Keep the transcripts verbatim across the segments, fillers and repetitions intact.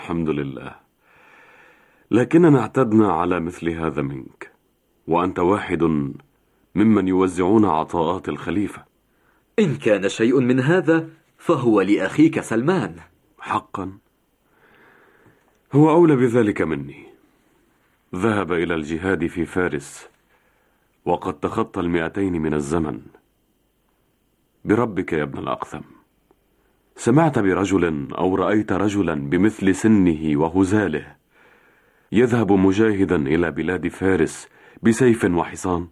الحمد لله. لكننا اعتدنا على مثل هذا منك، وأنت واحد ممن يوزعون عطاءات الخليفة. إن كان شيء من هذا فهو لأخيك سلمان. حقا هو أولى بذلك مني. ذهب إلى الجهاد في فارس وقد تخطى المئتين من الزمن. بربك يا ابن الأقثم، سمعت برجل أو رأيت رجلا بمثل سنه وهزاله يذهب مجاهدا إلى بلاد فارس بسيف وحصان؟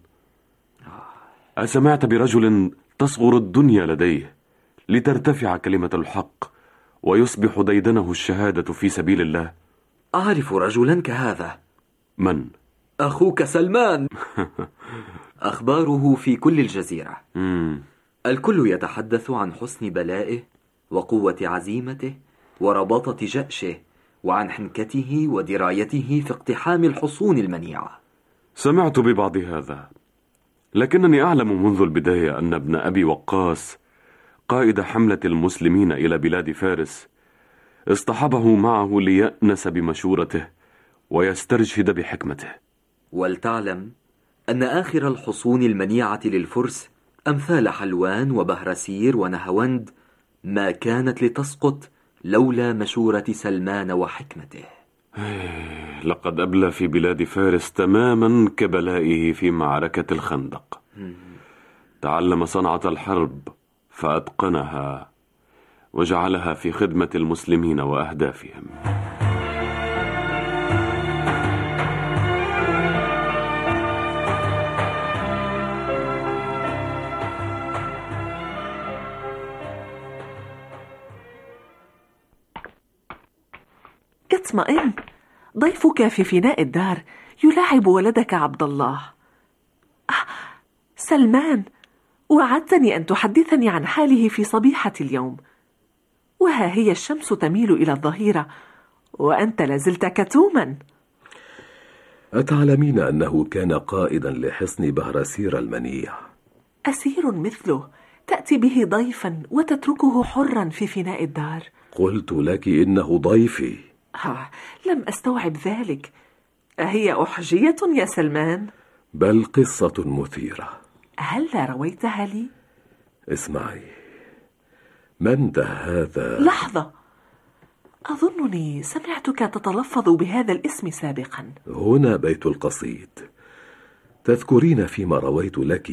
أسمعت برجل تصغر الدنيا لديه لترتفع كلمة الحق ويصبح ديدنه الشهادة في سبيل الله؟ أعرف رجلا كهذا. من؟ أخوك سلمان. أخباره في كل الجزيرة. مم. الكل يتحدث عن حسن بلائه وقوة عزيمته ورباطة جأشه، وعن حنكته ودرايته في اقتحام الحصون المنيعة. سمعت ببعض هذا، لكنني أعلم منذ البداية أن ابن أبي وقاص قائد حملة المسلمين إلى بلاد فارس اصطحبه معه ليأنس بمشورته ويسترشد بحكمته. ولتعلم أن آخر الحصون المنيعة للفرس أمثال حلوان وبهرسير ونهوند ما كانت لتسقط لولا مشورة سلمان وحكمته. لقد أبلى في بلاد فارس تماما كبلائه في معركة الخندق. تعلم صنعة الحرب فأتقنها وجعلها في خدمة المسلمين وأهدافهم. اطمئن، ضيفك في فناء الدار يلاعب ولدك عبد الله. آه، سلمان، وعدتني أن تحدثني عن حاله في صبيحة اليوم، وها هي الشمس تميل إلى الظهيرة وأنت لازلت كتوما. أتعلمين أنه كان قائدا لحصن بهرسير المنيع؟ أسير مثله تأتي به ضيفا وتتركه حرا في فناء الدار؟ قلت لك إنه ضيفي. آه، لم أستوعب ذلك. أهي أحجية يا سلمان؟ بل قصة مثيرة. هلا رويتها لي؟ اسمعي، من ده هذا؟ لحظة، أظنني سمعتك تتلفظ بهذا الاسم سابقا. هنا بيت القصيد. تذكرين فيما رويت لك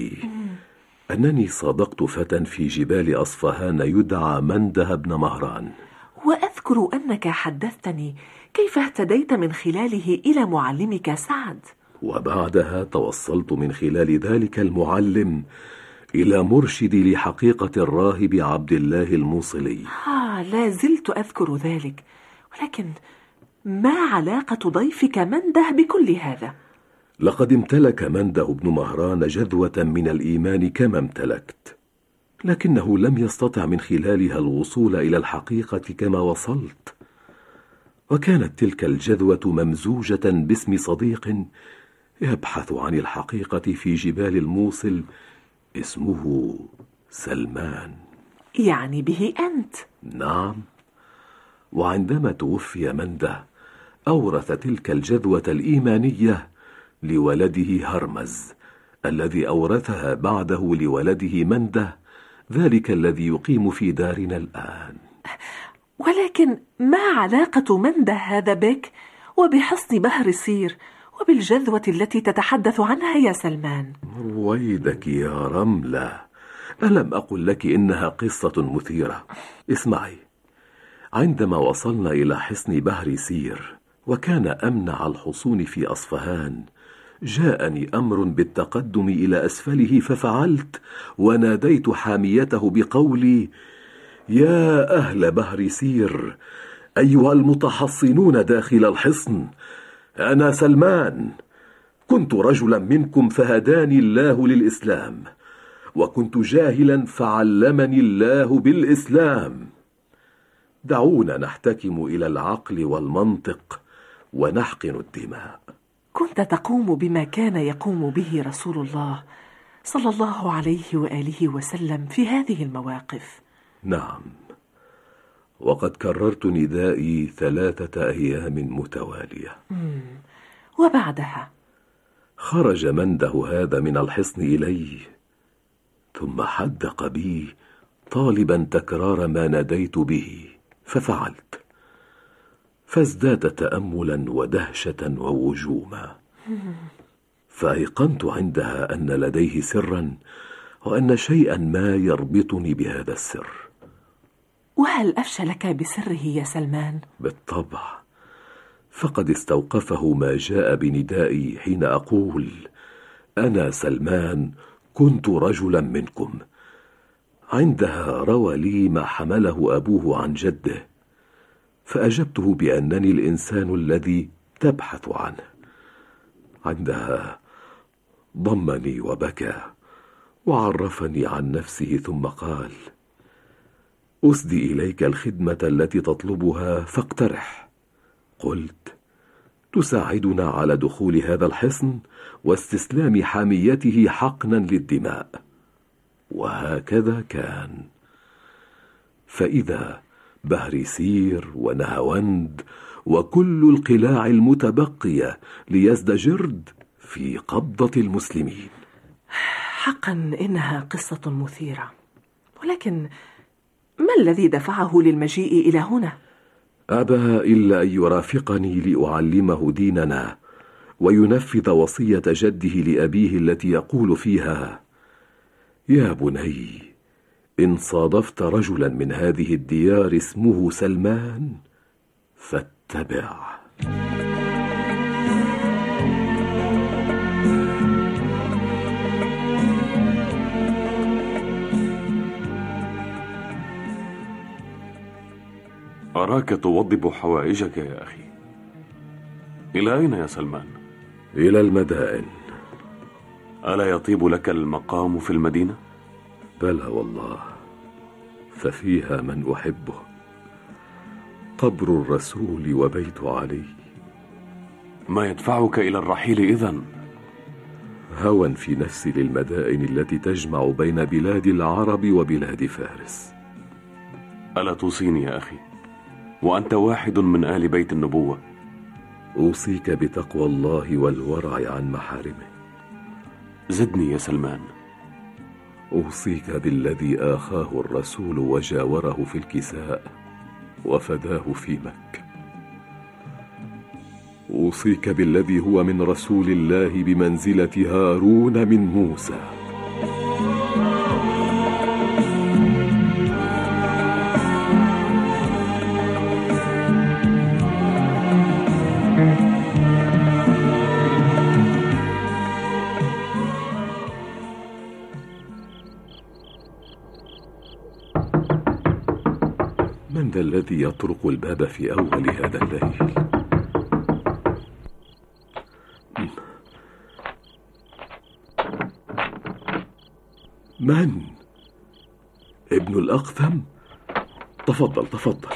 أنني صادقت فتى في جبال أصفهان يدعى منده بن مهران، وأذكر أنك حدثتني كيف اهتديت من خلاله إلى معلمك سعد، وبعدها توصلت من خلال ذلك المعلم إلى مرشدي لحقيقة الراهب عبد الله الموصلي. آه، لا زلت أذكر ذلك، ولكن ما علاقة ضيفك منده بكل هذا؟ لقد امتلك منده بن مهران جذوة من الإيمان كما امتلكت، لكنه لم يستطع من خلالها الوصول إلى الحقيقة كما وصلت، وكانت تلك الجذوة ممزوجة باسم صديق يبحث عن الحقيقة في جبال الموصل اسمه سلمان. يعني به أنت؟ نعم، وعندما توفي منده أورث تلك الجذوة الإيمانية لولده هرمز، الذي أورثها بعده لولده منده، ذلك الذي يقيم في دارنا الآن. ولكن ما علاقة منده هذا بك وبحصن بهرسير وبالجذوة التي تتحدث عنها يا سلمان؟ رويدك يا رملة، ألم أقل لك إنها قصة مثيرة؟ اسمعي، عندما وصلنا إلى حصن بهرسير وكان أمنع الحصون في أصفهان، جاءني أمر بالتقدم إلى أسفله ففعلت، وناديت حاميته بقولي: يا أهل بهرسير، أيها المتحصنون داخل الحصن، أنا سلمان، كنت رجلا منكم فهداني الله للإسلام، وكنت جاهلا فعلمني الله بالإسلام. دعونا نحتكم إلى العقل والمنطق ونحقن الدماء. كنت تقوم بما كان يقوم به رسول الله صلى الله عليه وآله وسلم في هذه المواقف. نعم، وقد كررت ندائي ثلاثة أيام متوالية. مم. وبعدها خرج منده هذا من الحصن إلي، ثم حدق بي طالبا تكرار ما ناديت به، ففعلت، فازداد تأملا ودهشة ووجوما. فأيقنت عندها أن لديه سرا، وأن شيئا ما يربطني بهذا السر. وهل أفشى لك بسره يا سلمان؟ بالطبع، فقد استوقفه ما جاء بندائي حين أقول: أنا سلمان، كنت رجلا منكم. عندها روى لي ما حمله أبوه عن جده، فأجبته بأنني الإنسان الذي تبحث عنه. عندها ضمني وبكى وعرفني عن نفسه، ثم قال: أسدي إليك الخدمة التي تطلبها فاقترح. قلت: تساعدنا على دخول هذا الحصن واستسلام حاميته حقنا للدماء. وهكذا كان. فإذا بهريسير ونهاوند وكل القلاع المتبقية ليزدجرد في قبضة المسلمين. حقا إنها قصة مثيرة، ولكن ما الذي دفعه للمجيء إلى هنا؟ أبى إلا أن يرافقني لأعلمه ديننا وينفذ وصية جده لأبيه التي يقول فيها: يا بني، إن صادفت رجلا من هذه الديار اسمه سلمان فاتبع. أراك توضب حوائجك يا أخي. إلى أين يا سلمان؟ إلى المدائن. ألا يطيب لك المقام في المدينة؟ بلى والله، ففيها من أحبه، قبر الرسول وبيت علي. ما يدفعك إلى الرحيل إذن؟ هوى في نفسي للمدائن التي تجمع بين بلاد العرب وبلاد فارس. ألا توصيني يا أخي، وأنت واحد من آل بيت النبوة؟ أوصيك بتقوى الله والورع عن محارمه. زدني يا سلمان. أوصيك بالذي آخاه الرسول وجاوره في الكساء وفداه في مكة. أوصيك بالذي هو من رسول الله بمنزلة هارون من موسى. من ذا الذي يطرق الباب في أول هذا الليل؟ من؟ ابن الأقثم؟ تفضل تفضل.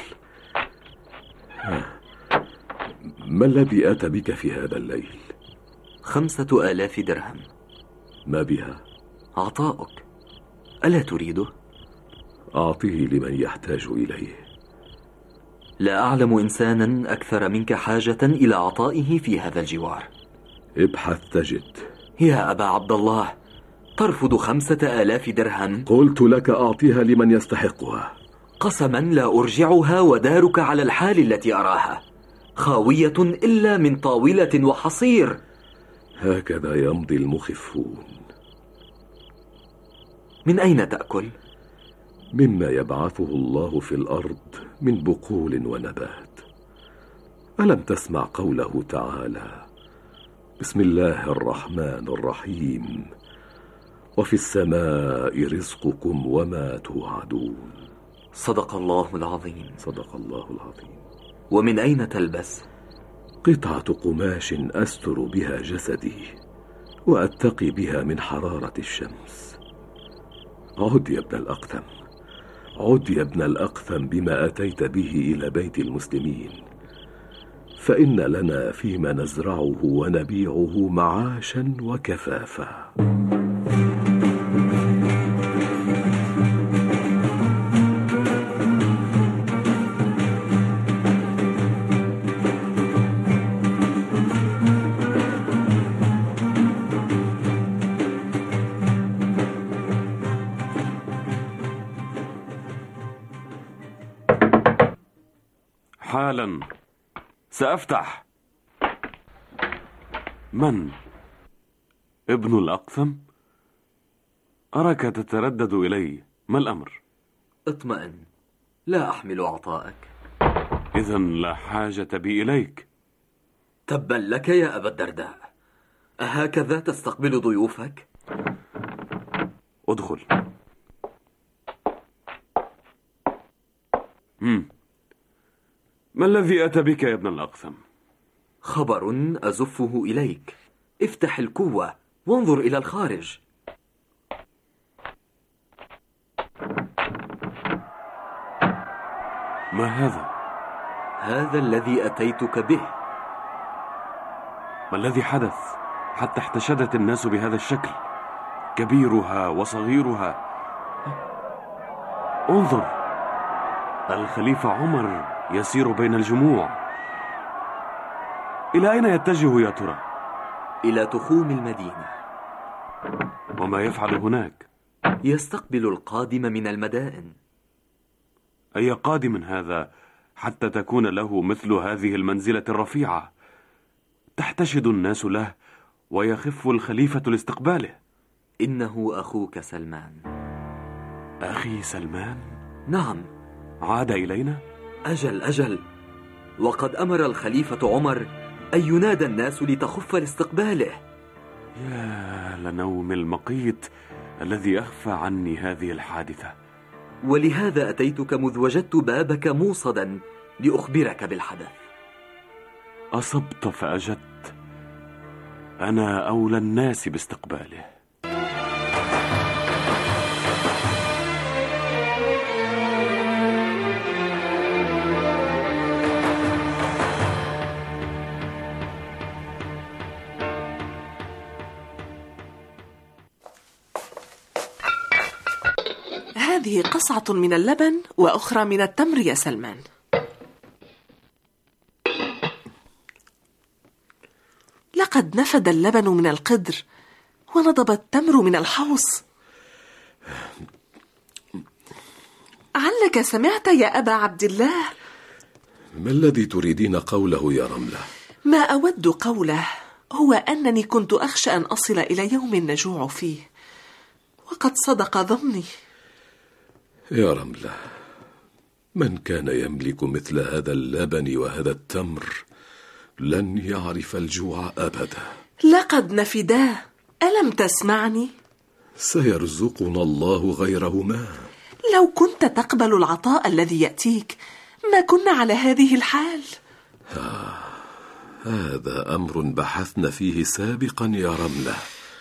ما الذي أتى بك في هذا الليل؟ خمسة آلاف درهم. ما بها؟ عطاؤك، ألا تريده؟ أعطيه لمن يحتاج إليه. لا أعلم إنسانا أكثر منك حاجة إلى عطائه في هذا الجوار. ابحث تجد. يا أبا عبد الله، ترفض خمسة آلاف درهم؟ قلت لك أعطيها لمن يستحقها. قسما لا أرجعها، ودارك على الحال التي أراها، خاوية إلا من طاولة وحصير. هكذا يمضي المخفون. من أين تأكل؟ مما يبعثه الله في الأرض من بقول ونبات. ألم تسمع قوله تعالى: بسم الله الرحمن الرحيم، وفي السماء رزقكم وما توعدون. صدق الله العظيم. صدق الله العظيم. ومن أين تلبس؟ قطعة قماش أستر بها جسدي وأتقي بها من حرارة الشمس. عد يا ابن الأقثم، عد يا ابن الأقثم بما أتيت به إلى بيت المسلمين، فإن لنا فيما نزرعه ونبيعه معاشا وكفافا. حالا، سأفتح. من؟ ابن الأقثم؟ أراك تتردد إلي، ما الأمر؟ اطمئن، لا أحمل عطائك. إذن لا حاجة بي إليك. تبا لك يا أبا الدرداء، أهكذا تستقبل ضيوفك؟ ادخل. مم. ما الذي أتى بك يا ابن الأقثم؟ خبر أزفه إليك. افتح الكوة وانظر إلى الخارج. ما هذا؟ هذا الذي أتيتك به. ما الذي حدث حتى احتشدت الناس بهذا الشكل، كبيرها وصغيرها؟ انظر، الخليفة عمر يسير بين الجموع. إلى أين يتجه يا ترى؟ إلى تخوم المدينة. وما يفعل هناك؟ يستقبل القادم من المدائن. أي قادم هذا حتى تكون له مثل هذه المنزلة الرفيعة؟ تحتشد الناس له ويخف الخليفة لاستقباله. إنه أخوك سلمان. أخي سلمان؟ نعم. عاد إلينا؟ أجل أجل، وقد أمر الخليفة عمر أن ينادى الناس لتخف لاستقباله. يا لنوم المقيت الذي أخفى عني هذه الحادثة. ولهذا أتيتك مذ وجدت بابك موصدا لأخبرك بالحدث. أصبت فأجدت، أنا أولى الناس باستقباله. هذه قصعة من اللبن وأخرى من التمر يا سلمان. لقد نفد اللبن من القدر ونضب التمر من الحوص. علك سمعت يا أبا عبد الله؟ ما الذي تريدين قوله يا رملة؟ ما أود قوله هو أنني كنت أخشى أن أصل إلى يوم نجوع فيه، وقد صدق ظني. يا رملة، من كان يملك مثل هذا اللبن وهذا التمر لن يعرف الجوع أبدا. لقد نفداه، ألم تسمعني؟ سيرزقنا الله غيرهما. لو كنت تقبل العطاء الذي يأتيك ما كنا على هذه الحال. آه، هذا أمر بحثنا فيه سابقا يا رملة.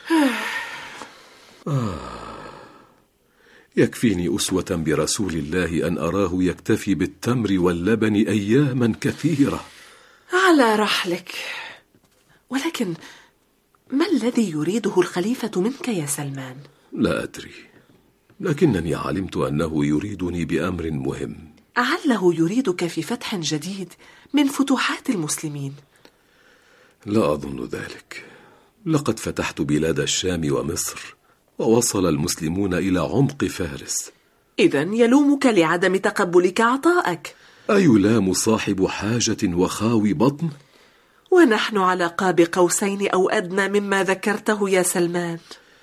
آه، يكفيني أسوة برسول الله أن أراه يكتفي بالتمر واللبن أياما كثيرة. على رحلك، ولكن ما الذي يريده الخليفة منك يا سلمان؟ لا أدري، لكنني علمت أنه يريدني بأمر مهم. أعله يريدك في فتح جديد من فتوحات المسلمين؟ لا أظن ذلك. لقد فتحت بلاد الشام ومصر، ووصل المسلمون إلى عمق فارس. إذن يلومك لعدم تقبلك عطائك. أيلام صاحب حاجة وخاوي بطن؟ ونحن على قاب قوسين أو أدنى مما ذكرته يا سلمان.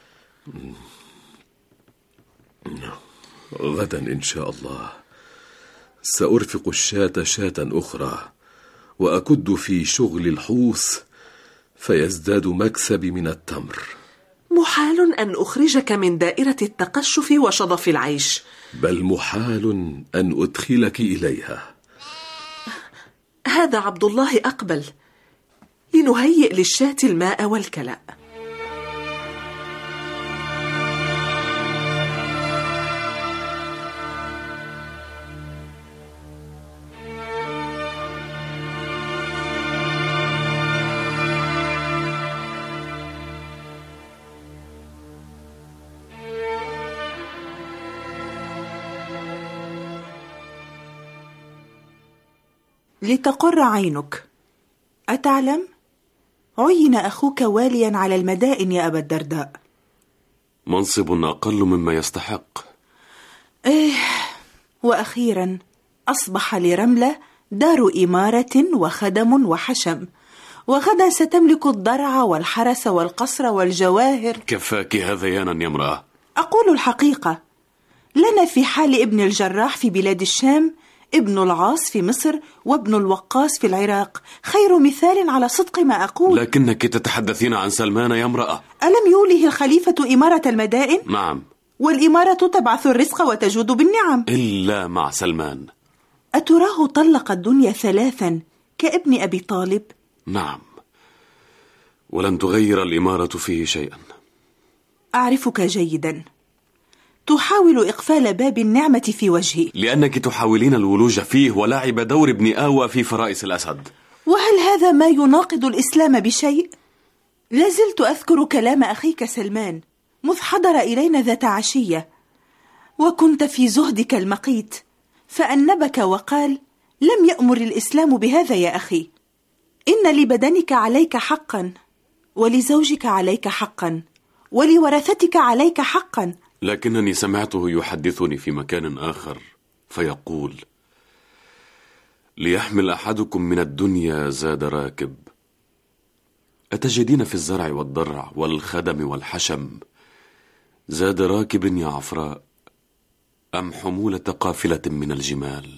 غدا إن شاء الله سأرفق الشاة شاة أخرى، وأكد في شغل الحوص فيزداد مكسبي من التمر. محال أن أخرجك من دائرة التقشف وشظف العيش، بل محال أن أدخلك إليها. هذا عبد الله أقبل، لنهيئ للشاة الماء والكلأ. لتقر عينك، أتعلم؟ عين أخوك واليا على المدائن يا أبا الدرداء. منصب أقل مما يستحق. إيه، وأخيرا أصبح لرملة دار إمارة وخدم وحشم، وغدا ستملك الضرع والحرس والقصر والجواهر. كفاك هذيانا يا امرأة. أقول الحقيقة، لنا في حال ابن الجراح في بلاد الشام، ابن العاص في مصر، وابن الوقاص في العراق خير مثال على صدق ما أقول. لكنك تتحدثين عن سلمان يا امرأة. ألم يوله الخليفة إمارة المدائن؟ نعم. والإمارة تبعث الرزق وتجود بالنعم. إلا مع سلمان. أتراه طلق الدنيا ثلاثا كابن أبي طالب؟ نعم، ولن تغير الإمارة فيه شيئا. أعرفك جيدا، تحاول إقفال باب النعمة في وجهي، لأنك تحاولين الولوج فيه ولعب دور ابن آوى في فرائس الأسد. وهل هذا ما يناقض الإسلام بشيء؟ لازلت أذكر كلام أخيك سلمان مذ حضر إلينا ذات عشية، وكنت في زهدك المقيت، فأنبك وقال: لم يأمر الإسلام بهذا يا أخي، إن لبدنك عليك حقا، ولزوجك عليك حقا، ولورثتك عليك حقا. لكنني سمعته يحدثني في مكان آخر فيقول: ليحمل أحدكم من الدنيا زاد راكب. أتجدين في الزرع والضرع والخدم والحشم زاد راكب يا عفراء، أم حمولة قافلة من الجمال؟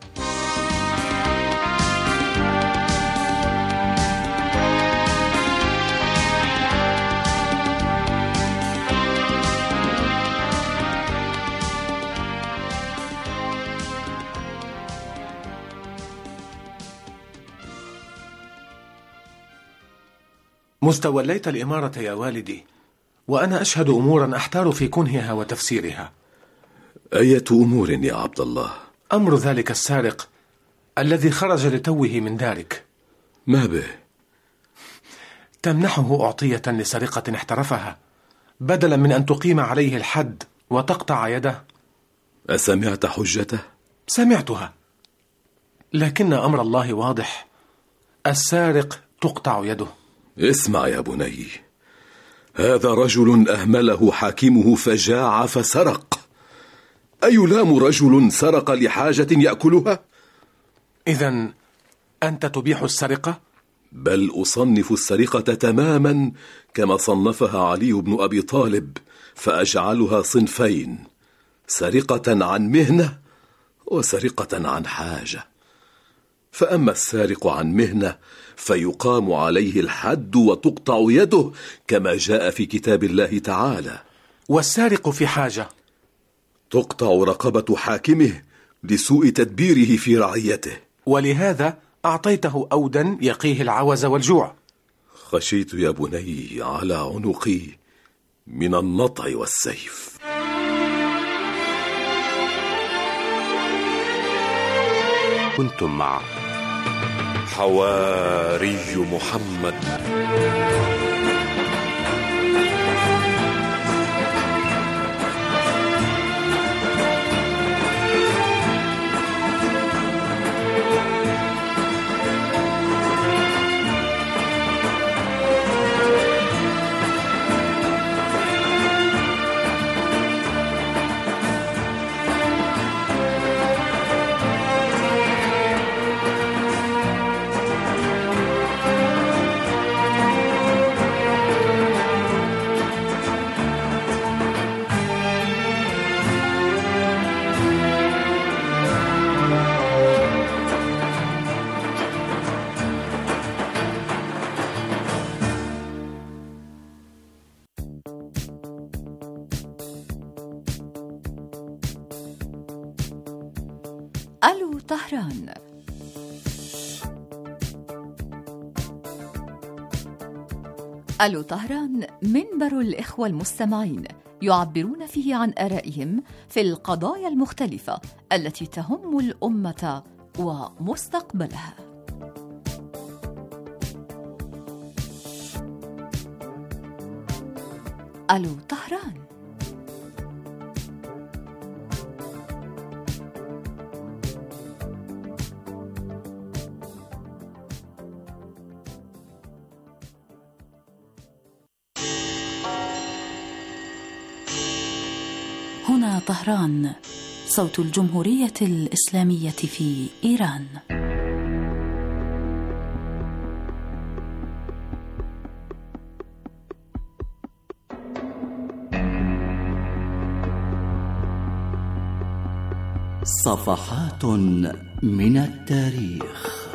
مستوليت الإمارة يا والدي، وأنا أشهد أمورا أحتار في كنهها وتفسيرها. أية أمور يا عبد الله؟ أمر ذلك السارق الذي خرج لتوه من دارك. ما به؟ تمنحه أعطية لسرقة احترفها بدلا من أن تقيم عليه الحد وتقطع يده. أسمعت حجته؟ سمعتها، لكن أمر الله واضح، السارق تقطع يده. اسمع يا بني، هذا رجل أهمله حاكمه فجاع فسرق. أيلام رجل سرق لحاجة يأكلها؟ إذن أنت تبيح السرقة؟ بل أصنف السرقة تماما كما صنفها علي بن أبي طالب، فأجعلها صنفين: سرقة عن مهنة وسرقة عن حاجة. فأما السارق عن مهنة فيقام عليه الحد وتقطع يده كما جاء في كتاب الله تعالى. والسارق في حاجة تقطع رقبة حاكمه لسوء تدبيره في رعيته، ولهذا أعطيته أودا يقيه العوز والجوع. خشيت يا بني على عنقي من النطع والسيف. كنتم مع حواري محمد. ألو طهران. ألو طهران منبر الإخوة المستمعين يعبرون فيه عن آرائهم في القضايا المختلفة التي تهم الأمة ومستقبلها. ألو طهران. هنا طهران، صوت الجمهورية الإسلامية في إيران. صفحات من التاريخ.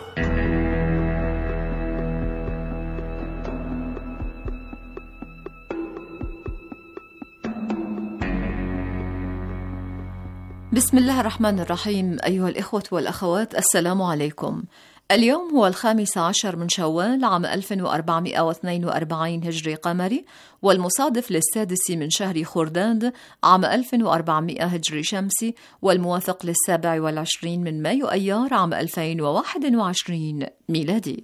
بسم الله الرحمن الرحيم. أيها الإخوة والأخوات، السلام عليكم. اليوم هو الخامس عشر من شوال عام ألف وأربعمائة واثنين وأربعين هجري قمري، والمصادف للسادس من شهر خرداد عام ألف وأربعمائة هجري شمسي، والموافق للسابع والعشرين من مايو أيار عام ألفين وواحد وعشرين ميلادي.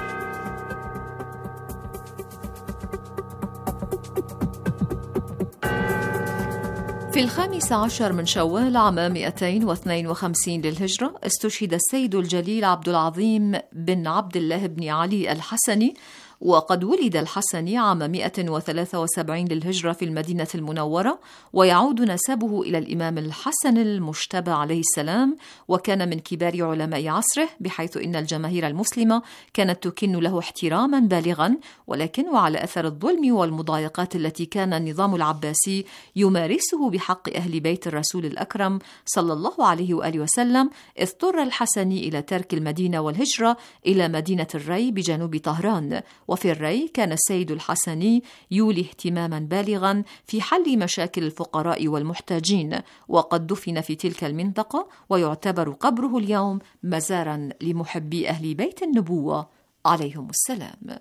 في الخامس عشر من شوال عام مئتين واثنين وخمسين للهجرة استشهد السيد الجليل عبد العظيم بن عبد الله بن علي الحسني، وقد ولد الحسني عام مئة وثلاثة وسبعين للهجرة في المدينة المنورة، ويعود نسبه إلى الإمام الحسن المجتبى عليه السلام، وكان من كبار علماء عصره، بحيث إن الجماهير المسلمة كانت تكن له احتراما بالغا، ولكن وعلى أثر الظلم والمضايقات التي كان النظام العباسي يمارسه بحق أهل بيت الرسول الأكرم صلى الله عليه وآله وسلم، اضطر الحسني إلى ترك المدينة والهجرة إلى مدينة الري بجنوب طهران. وفي الري كان السيد الحسني يولي اهتماما بالغا في حل مشاكل الفقراء والمحتاجين، وقد دفن في تلك المنطقة، ويعتبر قبره اليوم مزارا لمحبي أهل بيت النبوة عليهم السلام.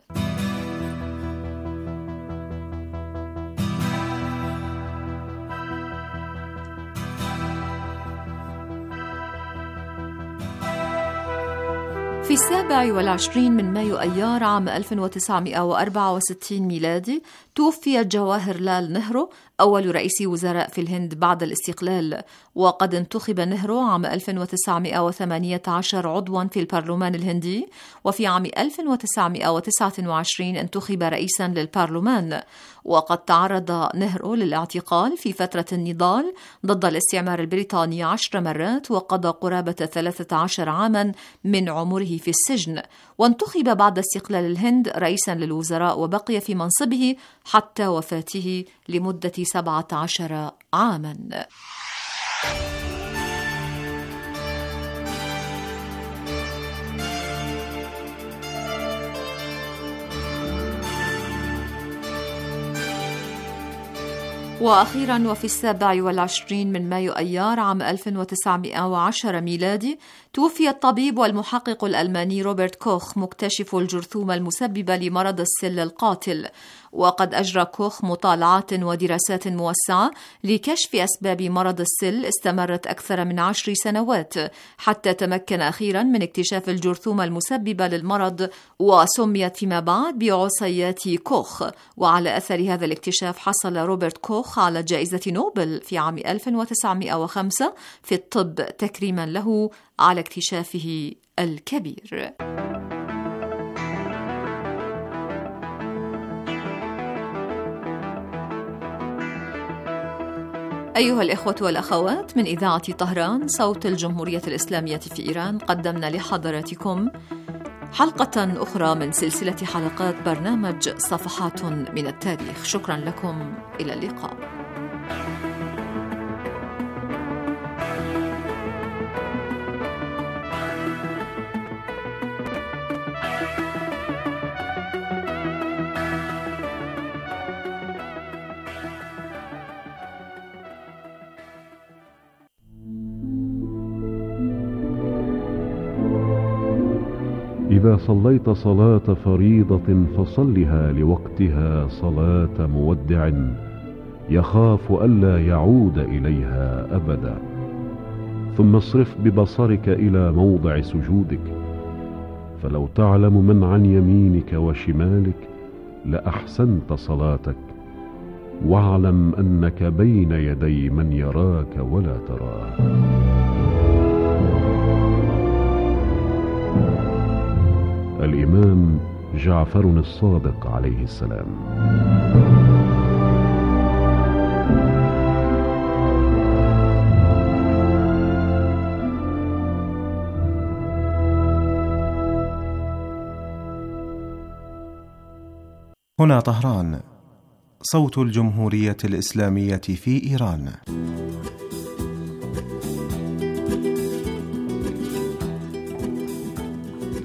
في السابع والعشرين من مايو أيار عام ألف وتسعمائة وأربعة وستين ميلادي توفي جواهر لال نهرو، أول رئيس وزراء في الهند بعد الاستقلال، وقد انتخب نهرو عام ألف وتسعمائة وثمانية عشر عضوا في البرلمان الهندي، وفي عام ألف وتسعمائة وتسعة وعشرين انتخب رئيسا للبرلمان. وقد تعرض نهرو للاعتقال في فترة النضال ضد الاستعمار البريطاني عشر مرات، وقضى قرابة ثلاثة عشر عاما من عمره في السجن، وانتخب بعد استقلال الهند رئيسا للوزراء، وبقي في منصبه حتى وفاته لمدة سبعة عشر عاما. وأخيرا، وفي السابع والعشرين من مايو أيار عام ألف وتسعمائة وعشرة ميلادي توفي الطبيب والمحقق الألماني روبرت كوخ، مكتشف الجرثومة المسببة لمرض السل القاتل. وقد أجرى كوخ مطالعات ودراسات موسعة لكشف أسباب مرض السل استمرت أكثر من عشر سنوات، حتى تمكن أخيرا من اكتشاف الجرثومة المسببة للمرض، وسميت فيما بعد بعصيات كوخ. وعلى أثر هذا الاكتشاف حصل روبرت كوخ على جائزة نوبل في عام ألف وتسعمائة وخمسة في الطب، تكريما له على اكتشافه الكبير. أيها الإخوة والأخوات، من إذاعة طهران صوت الجمهورية الإسلامية في إيران، قدمنا لحضراتكم حلقة أخرى من سلسلة حلقات برنامج صفحات من التاريخ. شكرا لكم، إلى اللقاء. إذا صليت صلاة فريضة فصلها لوقتها صلاة مودع يخاف ألا يعود إليها أبدا، ثم اصرف ببصرك إلى موضع سجودك، فلو تعلم من عن يمينك وشمالك لأحسنت صلاتك، واعلم أنك بين يدي من يراك ولا تراه. الإمام جعفر الصادق عليه السلام. هنا طهران، صوت الجمهورية الإسلامية في إيران.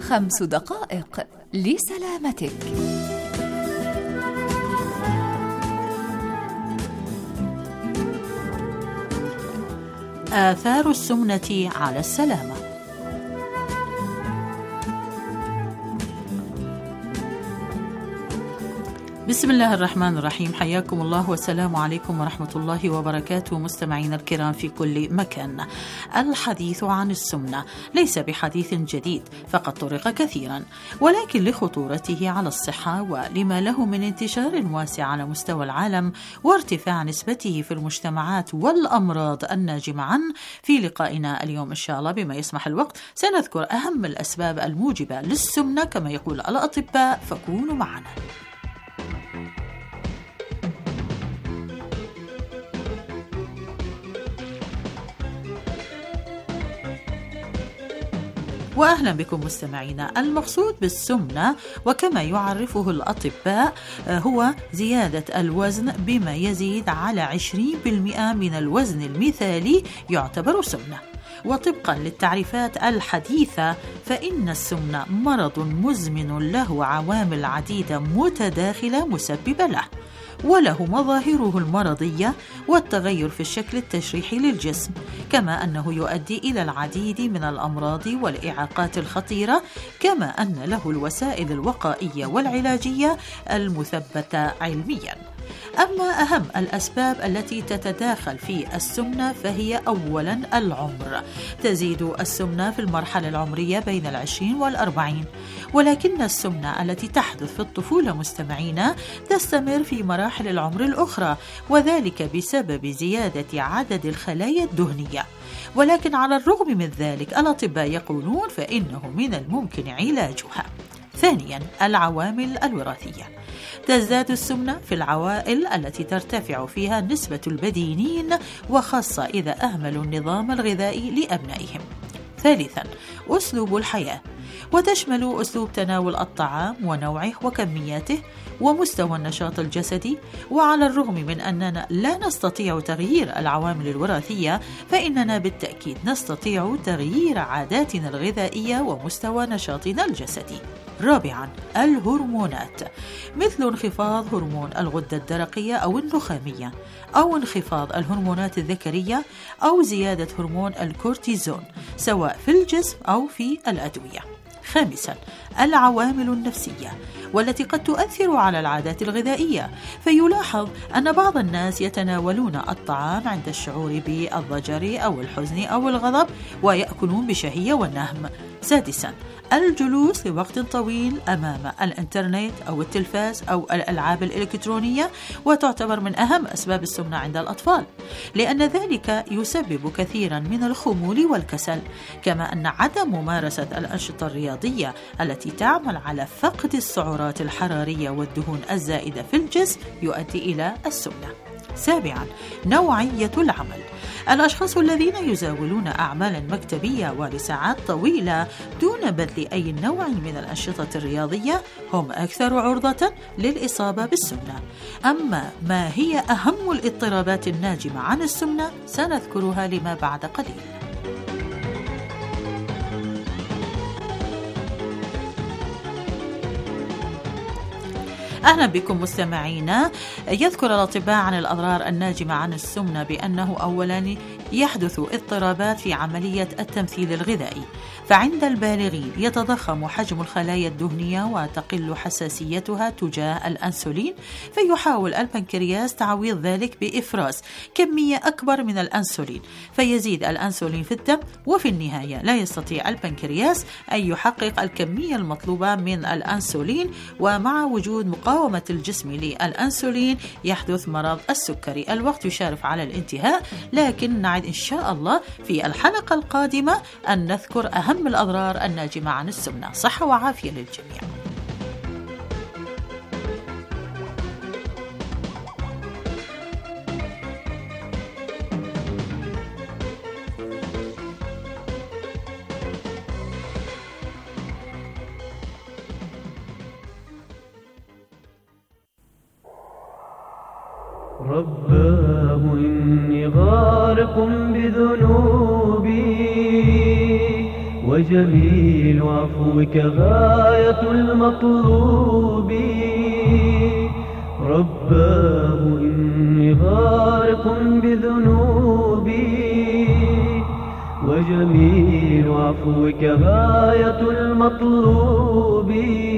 خمس دقائق لسلامتك. آثار السمنة على السلامة. بسم الله الرحمن الرحيم، حياكم الله والسلام عليكم ورحمة الله وبركاته مستمعين الكرام في كل مكان. الحديث عن السمنة ليس بحديث جديد، فقد طرق كثيرا، ولكن لخطورته على الصحة ولما له من انتشار واسع على مستوى العالم وارتفاع نسبته في المجتمعات والأمراض الناجمة عنه، في لقائنا اليوم إن شاء الله بما يسمح الوقت سنذكر أهم الأسباب الموجبة للسمنة كما يقول الأطباء، فكونوا معنا. وأهلا بكم مستمعينا. المقصود بالسمنة وكما يعرفه الأطباء هو زيادة الوزن بما يزيد على عشرين بالمئة من الوزن المثالي يعتبر سمنة. وطبقا للتعريفات الحديثة فإن السمنة مرض مزمن له عوامل عديدة متداخلة مسببة له، وله مظاهره المرضية والتغير في الشكل التشريحي للجسم، كما أنه يؤدي إلى العديد من الأمراض والإعاقات الخطيرة، كما أن له الوسائل الوقائية والعلاجية المثبتة علميا. أما أهم الأسباب التي تتداخل في السمنة فهي أولا العمر. تزيد السمنة في المرحلة العمرية بين العشرين والأربعين، ولكن السمنة التي تحدث في الطفولة مستمعينا تستمر في مراحل العمر الأخرى، وذلك بسبب زيادة عدد الخلايا الدهنية. ولكن على الرغم من ذلك الأطباء يقولون فإنه من الممكن علاجها. ثانيا العوامل الوراثية. تزداد السمنة في العوائل التي ترتفع فيها نسبة البدينين، وخاصة إذا أهملوا النظام الغذائي لأبنائهم. ثالثا أسلوب الحياة، وتشمل أسلوب تناول الطعام ونوعه وكمياته ومستوى النشاط الجسدي. وعلى الرغم من أننا لا نستطيع تغيير العوامل الوراثية، فإننا بالتأكيد نستطيع تغيير عاداتنا الغذائية ومستوى نشاطنا الجسدي. رابعا الهرمونات، مثل انخفاض هرمون الغدة الدرقية أو النخامية، أو انخفاض الهرمونات الذكرية، أو زيادة هرمون الكورتيزون سواء في الجسم أو في الأدوية. خامسا العوامل النفسية، والتي قد تؤثر على العادات الغذائية، فيلاحظ أن بعض الناس يتناولون الطعام عند الشعور بالضجر أو الحزن أو الغضب ويأكلون بشهية والنهم. سادسا الجلوس لوقت طويل أمام الإنترنت أو التلفاز أو الألعاب الإلكترونية، وتعتبر من أهم أسباب السمنة عند الأطفال، لأن ذلك يسبب كثيرا من الخمول والكسل، كما أن عدم ممارسة الأنشطة الرياضية التي تعمل على فقد السعرات الحرارية والدهون الزائدة في الجسم يؤدي إلى السمنة. سابعا نوعية العمل. الأشخاص الذين يزاولون أعمالا مكتبية ولساعات طويلة دون بذل أي نوع من الأنشطة الرياضية هم أكثر عرضة للإصابة بالسمنة. أما ما هي أهم الاضطرابات الناجمة عن السمنة سنذكرها لما بعد قليل. أهلا بكم مستمعينا. يذكر الأطباء عن الأضرار الناجمة عن السمنة بأنه أولا يحدث اضطرابات في عملية التمثيل الغذائي، فعند البالغين يتضخم حجم الخلايا الدهنية وتقل حساسيتها تجاه الأنسولين، فيحاول البنكرياس تعويض ذلك بإفراز كمية أكبر من الأنسولين، فيزيد الأنسولين في الدم، وفي النهاية لا يستطيع البنكرياس أن يحقق الكمية المطلوبة من الأنسولين، ومع وجود مقاومة الجسم للأنسولين يحدث مرض السكري. الوقت يشارف على الانتهاء، لكن نعد إن شاء الله في الحلقة القادمة أن نذكر أهم الأضرار الناجمة عن السمنة. صحة وعافية للجميع. رباه إني غارق بذنوبي وجميل عفوك غاية المطلوب. رباه إني غارق بذنوبي وجميل عفوك غاية المطلوب.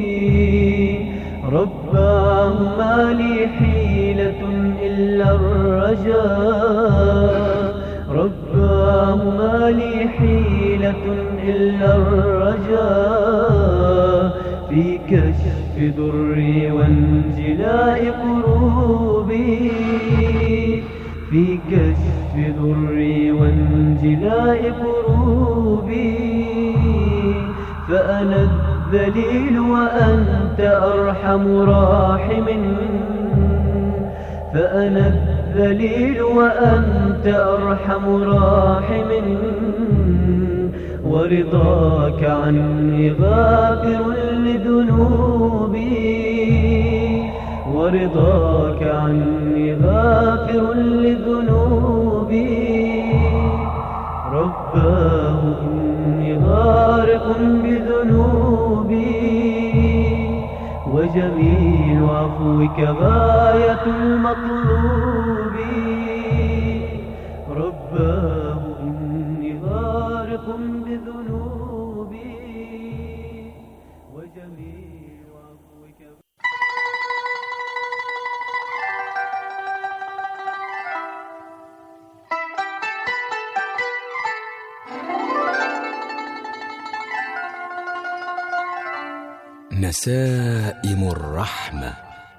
رباه ما لي حيلة إلا الرجاء رباه ما لي حيلة إلا الرجاء في كشف ضري وانجلاء كروبي في كشف ضري وانجلاء كروبي. فأنا الذليل وأنت أرحم راحم فأنا الذليل وأنت أرحم راحم. ورضاك عني غافر لذنوبي ورضاك عني غافر لذنوبي. رباه إني غارق بذنوبي وجميل عفوك غاية المطلوب. رباه إني غارق بذنوبي وجميل عفوك. نسائم الرحمة.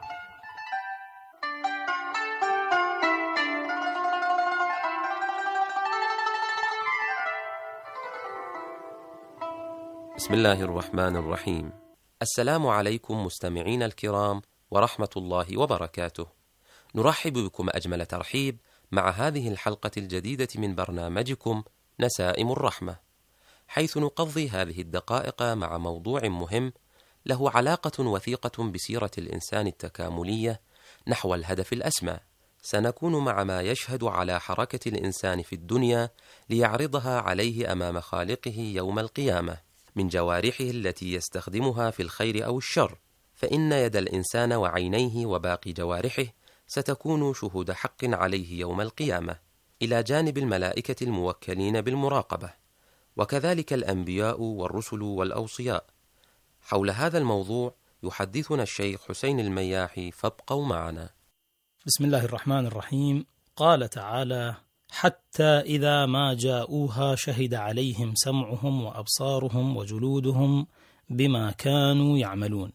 بسم الله الرحمن الرحيم. السلام عليكم مستمعين الكرام ورحمة الله وبركاته. نرحب بكم أجمل ترحيب مع هذه الحلقة الجديدة من برنامجكم نسائم الرحمة، حيث نقضي هذه الدقائق مع موضوع مهم له علاقة وثيقة بسيرة الإنسان التكاملية نحو الهدف الأسمى. سنكون مع ما يشهد على حركة الإنسان في الدنيا ليعرضها عليه أمام خالقه يوم القيامة من جوارحه التي يستخدمها في الخير أو الشر، فإن يد الإنسان وعينيه وباقي جوارحه ستكون شهود حق عليه يوم القيامة، إلى جانب الملائكة الموكلين بالمراقبة، وكذلك الأنبياء والرسل والأوصياء. حول هذا الموضوع يحدثنا الشيخ حسين المياحي، فابقوا معنا. بسم الله الرحمن الرحيم. قال تعالى: حتى إذا ما جاءوها شهد عليهم سمعهم وأبصارهم وجلودهم بما كانوا يعملون.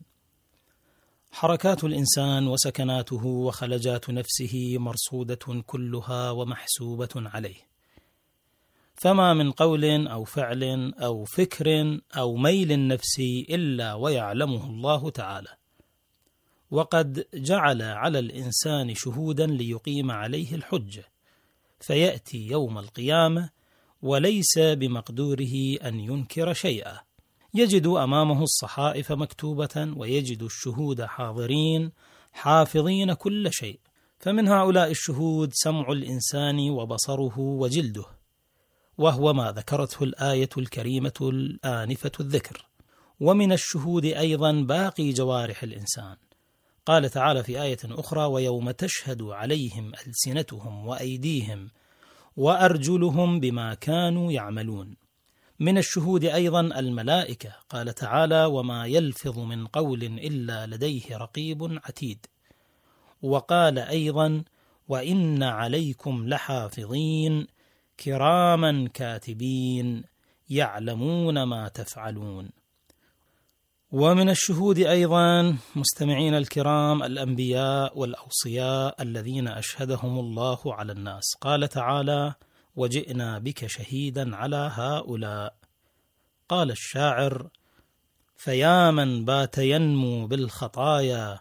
حركات الإنسان وسكناته وخلجات نفسه مرصودة كلها ومحسوبة عليه، فما من قول أو فعل أو فكر أو ميل نفسي إلا ويعلمه الله تعالى، وقد جعل على الإنسان شهودا ليقيم عليه الحجة، فيأتي يوم القيامة وليس بمقدوره أن ينكر شيئا. يجد أمامه الصحائف مكتوبة ويجد الشهود حاضرين حافظين كل شيء. فمن هؤلاء الشهود سمع الإنسان وبصره وجلده، وهو ما ذكرته الآية الكريمة الآنفة الذكر. ومن الشهود أيضا باقي جوارح الإنسان. قال تعالى في آية أخرى: ويوم تشهد عليهم ألسنتهم وأيديهم وأرجلهم بما كانوا يعملون. من الشهود أيضا الملائكة. قال تعالى: وما يلفظ من قول إلا لديه رقيب عتيد. وقال أيضا: وإن عليكم لحافظين كراما كاتبين يعلمون ما تفعلون. ومن الشهود أيضا مستمعين الكرام الأنبياء والأوصياء الذين أشهدهم الله على الناس. قال تعالى: وجئنا بك شهيدا على هؤلاء. قال الشاعر: فيا من بات ينمو بالخطايا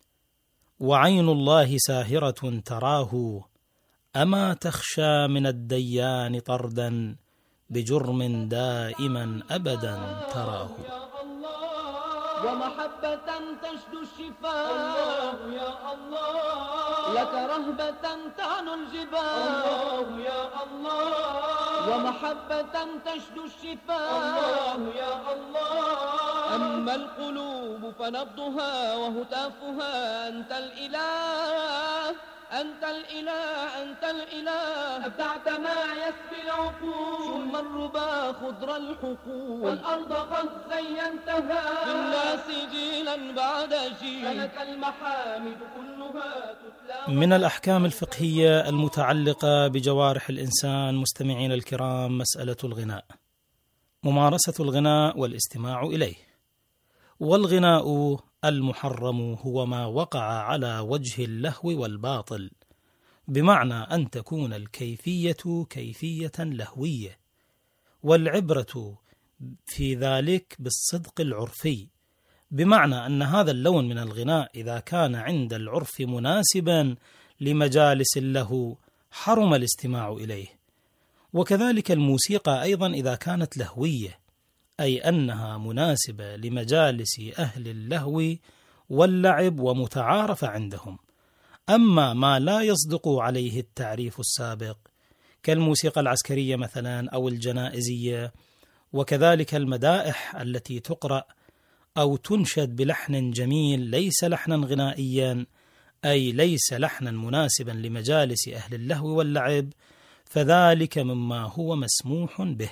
وعين الله ساهرة تراه، أما تخشى من الديان طردا بجرم دائما أبدا تراه. ومحبة تشدو الشفاء الله يا الله لك رهبة تعنو الجبال الله يا الله ومحبة تشدو الشفاء الله يا الله أما القلوب فنبضها وهتافها أنت الإله أنت الإله أنت الإله أبدعت ما يسبي العقول ثم الربا خضر الحقول والأرض قد زينتها للناس جيلا بعد جيل فلك المحامد كلها تتلى. من الأحكام الفقهية المتعلقة بجوارح الإنسان مستمعين الكرام مسألة الغناء، ممارسة الغناء والاستماع إليه. والغناء المحرم هو ما وقع على وجه اللهو والباطل، بمعنى أن تكون الكيفية كيفية لهوية، والعبرة في ذلك بالصدق العرفي، بمعنى أن هذا اللون من الغناء إذا كان عند العرف مناسبا لمجالس اللهو حرم الاستماع إليه. وكذلك الموسيقى أيضا إذا كانت لهوية، أي أنها مناسبة لمجالس أهل اللهو واللعب ومتعارفة عندهم. أما ما لا يصدق عليه التعريف السابق كالموسيقى العسكرية مثلا أو الجنائزية، وكذلك المدائح التي تقرأ أو تنشد بلحن جميل ليس لحنا غنائيا، أي ليس لحنا مناسبا لمجالس أهل اللهو واللعب، فذلك مما هو مسموح به.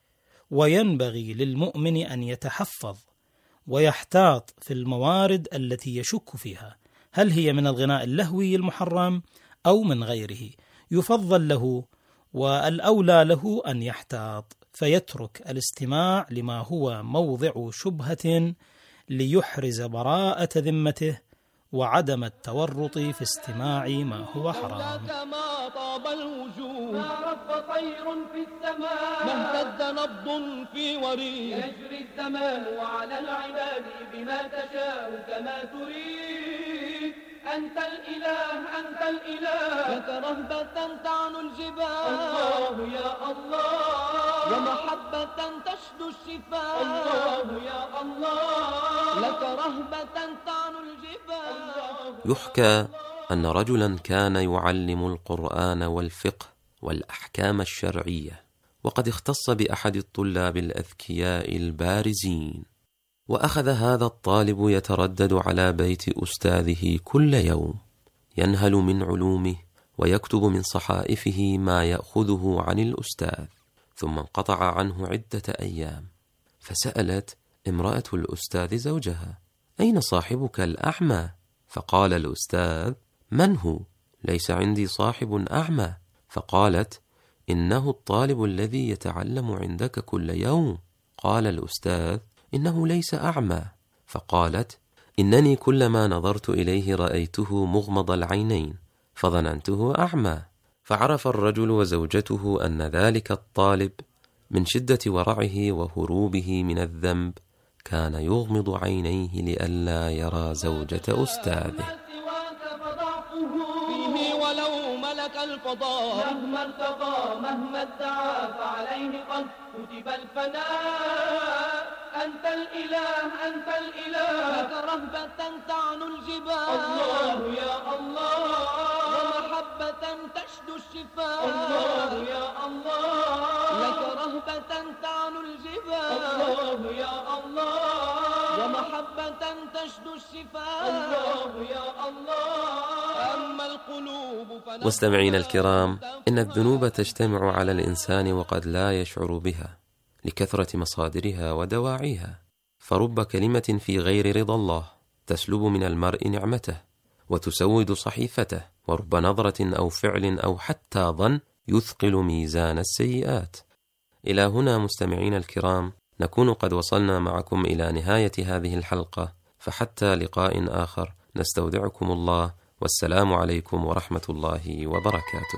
وينبغي للمؤمن أن يتحفظ ويحتاط في الموارد التي يشك فيها، هل هي من الغناء اللهوي المحرم أو من غيره. يفضل له والأولى له أن يحتاط فيترك الاستماع لما هو موضع شبهة ليحرز براءة ذمته وعدم التورط في استماع ما هو حرام. ما طاب الوجوه ما رب طير في السماء ما اهتد نبض في وريد يجري الزمان وعلى العباد بما تشاء كما تريد. أنت الإله أنت الإله لك رهبة تعنو الجبال الله يا الله ومحبة تشدو الشفاء الله يا الله لك رهبة تعنو الجبال. يحكى أن رجلا كان يعلم القرآن والفقه والأحكام الشرعية، وقد اختص بأحد الطلاب الأذكياء البارزين، وأخذ هذا الطالب يتردد على بيت أستاذه كل يوم، ينهل من علومه ويكتب من صحائفه ما يأخذه عن الأستاذ، ثم انقطع عنه عدة أيام، فسألت امرأة الأستاذ زوجها: أين صاحبك الأعمى؟ فقال الأستاذ: من هو؟ ليس عندي صاحب أعمى. فقالت: إنه الطالب الذي يتعلم عندك كل يوم. قال الأستاذ: إنه ليس أعمى. فقالت: إنني كلما نظرت إليه رأيته مغمض العينين فظننته أعمى. فعرف الرجل وزوجته أن ذلك الطالب من شدة ورعه وهروبه من الذنب كان يغمض عينيه لئلا يرى زوجة أستاذه. ولو ملك الفضاء مهما ارتقى مهما ادعى فعليه قد كتب الفناء. أنت الإله أنت الإله لك رهبة تعنو الجبال الله يا الله ومحبة تشدو الشفاء الله يا الله لك رهبة تعنو الجبال الله يا الله ومحبة تشدو الشفاء الله يا الله. أما القلوب مستمعين الكرام، إن الذنوب تجتمع على الإنسان وقد لا يشعر بها لكثرة مصادرها ودواعيها، فرب كلمة في غير رضا الله تسلب من المرء نعمته وتسود صحيفته، ورب نظرة أو فعل أو حتى ظن يثقل ميزان السيئات. إلى هنا مستمعين الكرام نكون قد وصلنا معكم إلى نهاية هذه الحلقة، فحتى لقاء آخر نستودعكم الله، والسلام عليكم ورحمة الله وبركاته.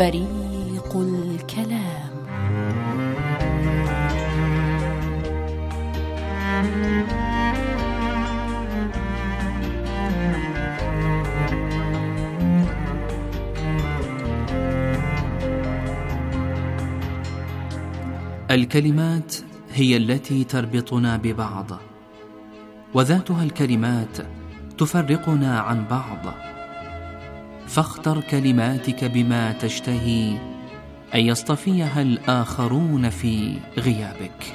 بريق الكلام. الكلمات هي التي تربطنا ببعض، وذاتها الكلمات تفرقنا عن بعض. فاختر كلماتك بما تشتهي أن يصطفيها الآخرون في غيابك.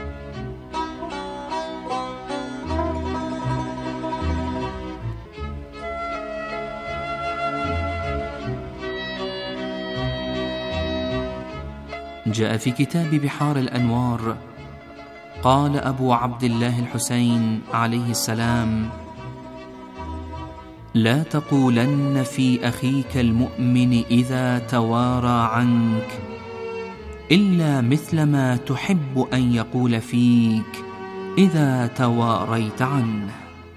جاء في كتاب بحار الأنوار، قال أبو عبد الله الحسين عليه السلام: لا تقولن في أخيك المؤمن إذا توارى عنك إلا مثل ما تحب أن يقول فيك إذا تواريت عنه.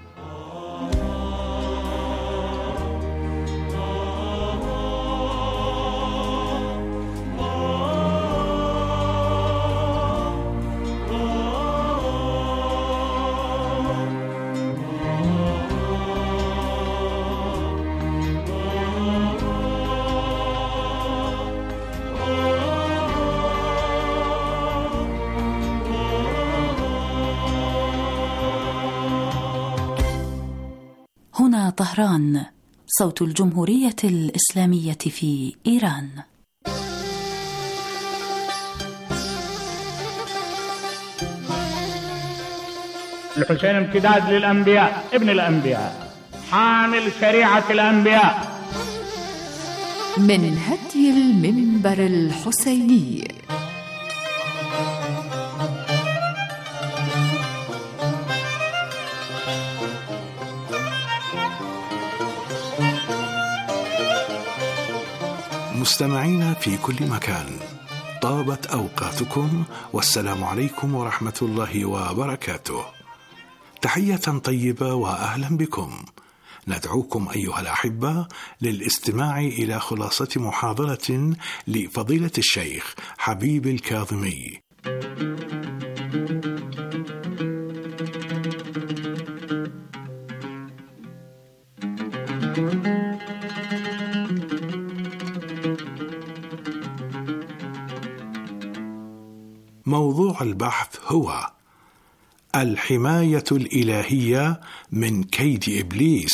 هنا طهران، صوت الجمهورية الإسلامية في إيران. الحسين امتداد للأنبياء، ابن الأنبياء، حامل شريعة الأنبياء. من هدي المنبر الحسيني. مستمعين في كل مكان، طابت أوقاتكم والسلام عليكم ورحمة الله وبركاته. تحية طيبة وأهلا بكم. ندعوكم أيها الأحبة للاستماع إلى خلاصة محاضرة لفضيلة الشيخ حبيب الكاظمي. موضوع البحث هو الحماية الإلهية من كيد إبليس.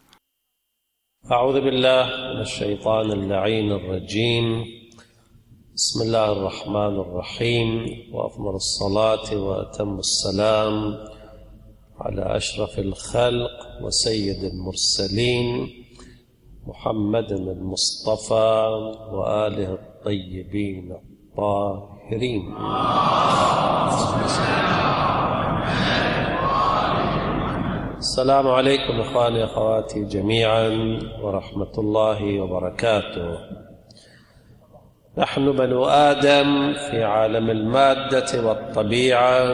أعوذ بالله من الشيطان اللعين الرجيم. بسم الله الرحمن الرحيم، وأفضل الصلاة وأتم السلام على أشرف الخلق وسيد المرسلين محمد المصطفى وآله الطيبين الطاهرين. السلام عليكم إخواني أخواتي جميعا ورحمة الله وبركاته. نحن بنو آدم في عالم المادة والطبيعة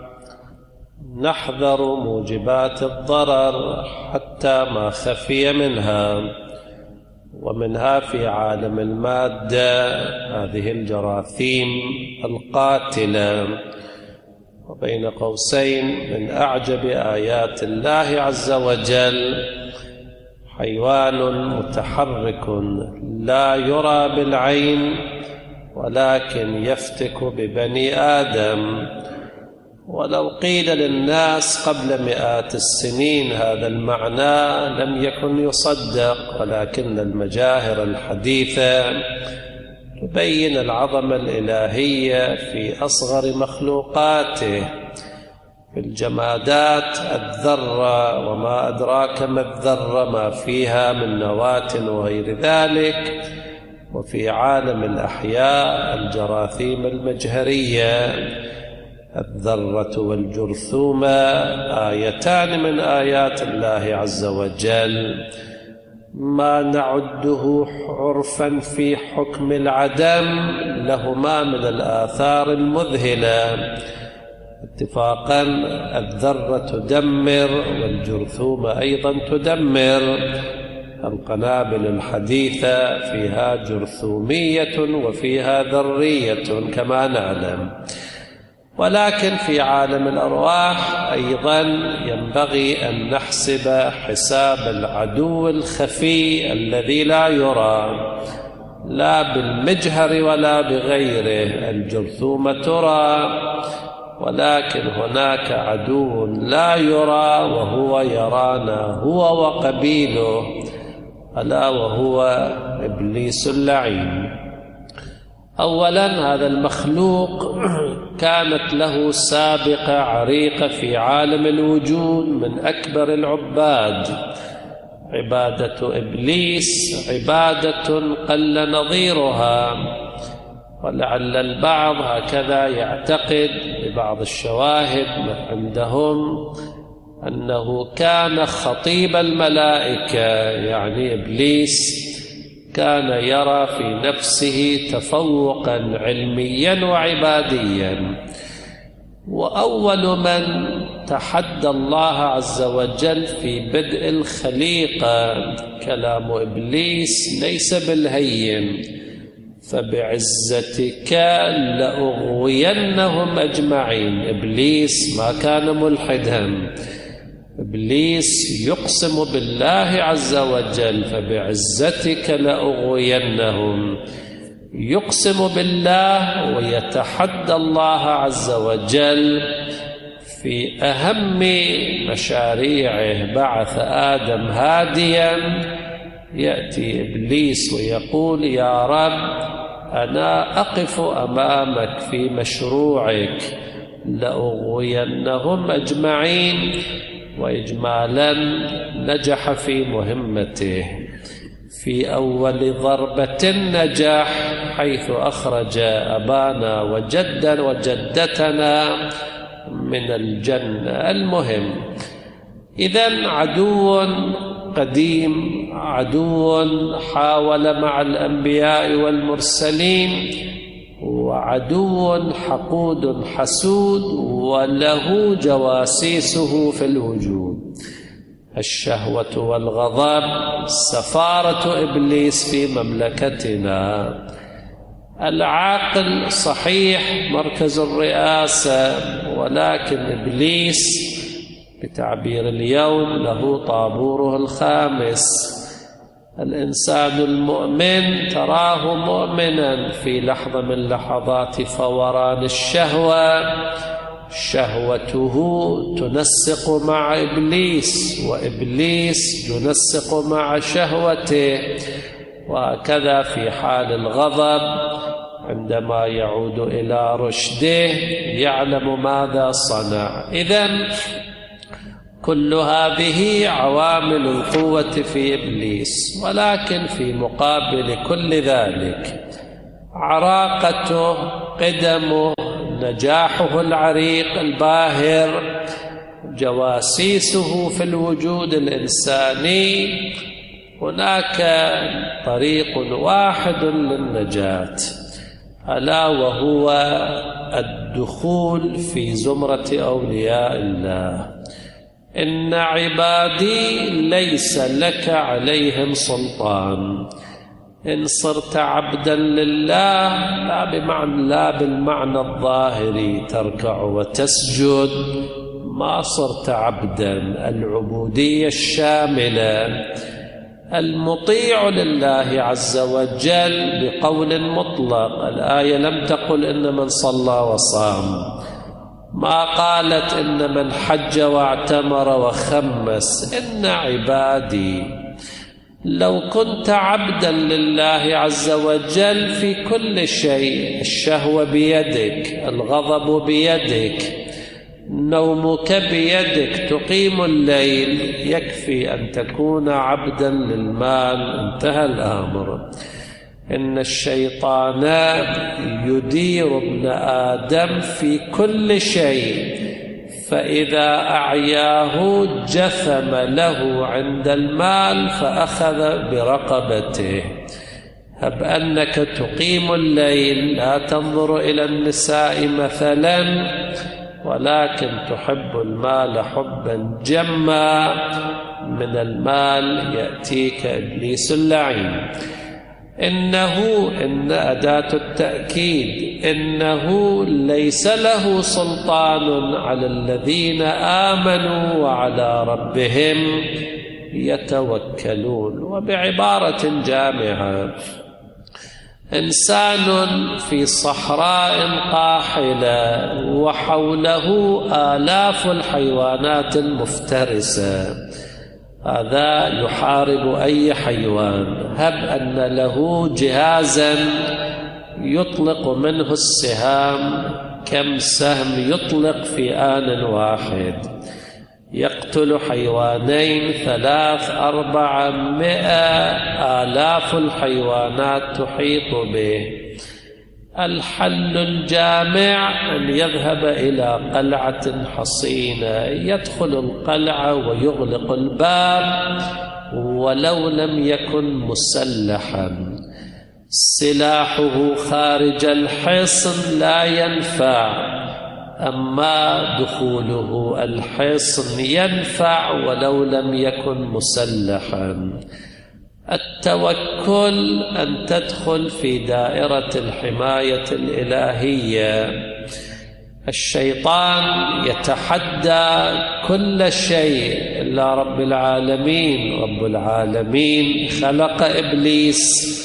نحذر موجبات الضرر حتى ما خفي منها، ومنها في عالم المادة هذه الجراثيم القاتلة، وبين قوسين من أعجب آيات الله عز وجل حيوان متحرك لا يرى بالعين ولكن يفتك ببني آدم. ولو قيل للناس قبل مئات السنين هذا المعنى لم يكن يصدق، ولكن المجاهر الحديثة تبين العظمة الإلهية في أصغر مخلوقاته، في الجمادات الذرة، وما أدراك ما الذرة، ما فيها من نواة وغير ذلك، وفي عالم الأحياء الجراثيم المجهرية، الذرة والجرثومة آيتان من آيات الله عز وجل، ما نعده عرفا في حكم العدم لهما من الآثار المذهلة. اتفاقا الذرة تدمر والجرثومة أيضا تدمر، القنابل الحديثة فيها جرثومية وفيها ذرية كما نعلم، ولكن في عالم الأرواح أيضا ينبغي أن نحسب حساب العدو الخفي الذي لا يرى لا بالمجهر ولا بغيره. الجرثومة ترى، ولكن هناك عدو لا يرى وهو يرانا هو وقبيله، ألا وهو إبليس اللعين. أولا هذا المخلوق كانت له سابقة عريقة في عالم الوجود من أكبر العباد. عبادة إبليس عبادة قل نظيرها، ولعل البعض هكذا يعتقد ببعض الشواهد عندهم أنه كان خطيب الملائكة، يعني إبليس كان يرى في نفسه تفوقا علميا وعباديا. وأول من تحدى الله عز وجل في بدء الخليقة كلام إبليس ليس بالهين، فبعزتك لأغوينهم أجمعين. إبليس ما كان ملحدا، إبليس يقسم بالله عز وجل فبعزتك لأغوينهم، يقسم بالله ويتحدى الله عز وجل في أهم مشاريعه. بعث آدم هاديا، يأتي إبليس ويقول يا رب أنا أقف أمامك في مشروعك لأغوينهم أجمعين، وإجمالا نجح في مهمته. في أول ضربة نجح حيث أخرج أبانا وجدا وجدتنا من الجنة. المهم إذن عدو قديم، عدو حاول مع الأنبياء والمرسلين، وعدو حقود حسود وله جواسيسه في الوجود. الشهوة والغضب سفارة إبليس في مملكتنا. العاقل صحيح مركز الرئاسة، ولكن إبليس بتعبير اليوم له طابوره الخامس. الإنسان المؤمن تراه مؤمنا في لحظة من لحظات فوران الشهوة، شهوته تنسق مع إبليس وإبليس ينسق مع شهوته، وهكذا في حال الغضب عندما يعود إلى رشده يعلم ماذا صنع. إذن كل هذه عوامل القوة في إبليس، ولكن في مقابل كل ذلك عراقته، قدمه، نجاحه العريق الباهر، جواسيسه في الوجود الإنساني. هناك طريق واحد للنجاة، ألا وهو الدخول في زمرة أولياء الله. إن عبادي ليس لك عليهم سلطان. إن صرت عبدا لله لا بمعنى لا بالمعنى الظاهري تركع وتسجد، ما صرت عبدا. العبودية الشاملة، المطيع لله عز وجل بقول مطلق. الآية لم تقل إن من صلى وصام، ما قالت إن من حج واعتمر وخمس. إن عبادي، لو كنت عبدا لله عز وجل في كل شيء، الشهوة بيدك، الغضب بيدك، نومك بيدك، تقيم الليل، يكفي أن تكون عبدا للمال، انتهى الأمر. إن الشيطان يدير ابن آدم في كل شيء، فإذا أعياه جثم له عند المال فأخذ برقبته. هب أنك تقيم الليل، لا تنظر إلى النساء مثلا، ولكن تحب المال حبا جما، من المال يأتيك إبليس اللعين. إنه إن أداة التأكيد إنه ليس له سلطان على الذين آمنوا وعلى ربهم يتوكلون. وبعبارة جامعة، إنسان في صحراء قاحلة وحوله آلاف الحيوانات المفترسة، هذا يحارب أي حيوان. هب أن له جهازا يطلق منه السهام، كم سهم يطلق في آن واحد، يقتل حيوانين ثلاث أربع مئة آلاف الحيوانات تحيط به. الحل الجامع أن يذهب إلى قلعة حصينة، يدخل القلعة ويغلق الباب ولو لم يكن مسلحا، سلاحه خارج الحصن لا ينفع، أما دخوله الحصن ينفع ولو لم يكن مسلحا. التوكل أن تدخل في دائرة الحماية الإلهية. الشيطان يتحدى كل شيء إلا رب العالمين. رب العالمين خلق إبليس،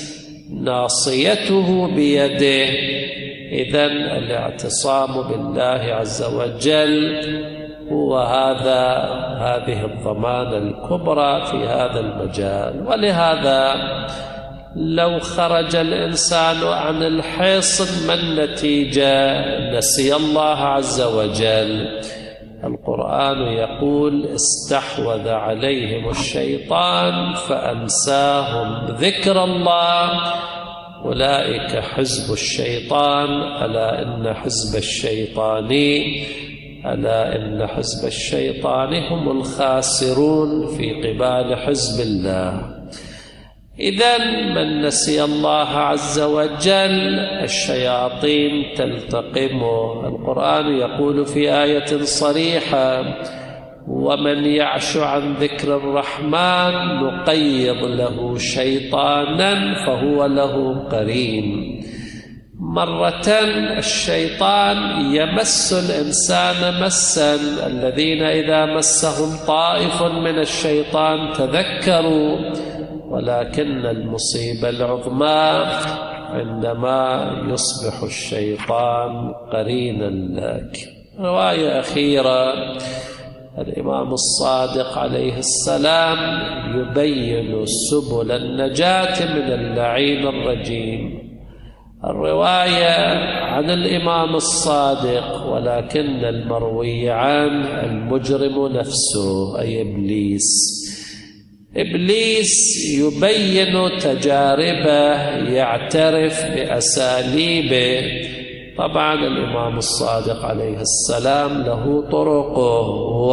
ناصيته بيده. إذن الاعتصام بالله عز وجل هو هذا هذه الضمانة الكبرى في هذا المجال. ولهذا لو خرج الإنسان عن الحصن ما النتيجة؟ نسي الله عز وجل. القرآن يقول: استحوذ عليهم الشيطان فأنساهم ذكر الله أولئك حزب الشيطان ألا إن حزب الشيطان ألا إن حزب الشيطان هم الخاسرون في قبال حزب الله. إذن من نسي الله عز وجل الشياطين تلتقمه. القرآن يقول في آية صريحة: ومن يعش عن ذكر الرحمن نقيض له شيطانا فهو له قرين. مرة الشيطان يمس الإنسان مسا، الذين إذا مسهم طائف من الشيطان تذكروا، ولكن المصيبة العظمى عندما يصبح الشيطان قرينا لك. رواية أخيرة، الإمام الصادق عليه السلام يبين سبل النجاة من اللعين الرجيم. الرواية عن الإمام الصادق، ولكن المروي عن المجرم نفسه أي إبليس. إبليس يبين تجاربه، يعترف بأساليبه. طبعا الإمام الصادق عليه السلام له طرقه،